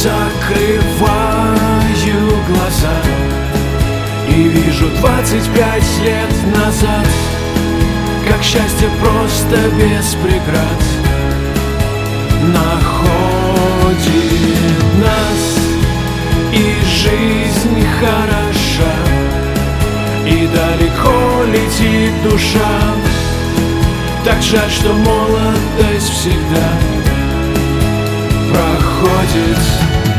закрываю глаза и вижу 25 лет назад, как счастье просто без преград находит нас, и жизнь хороша, и далеко летит душа. Так жаль, что молодость всегда проходит.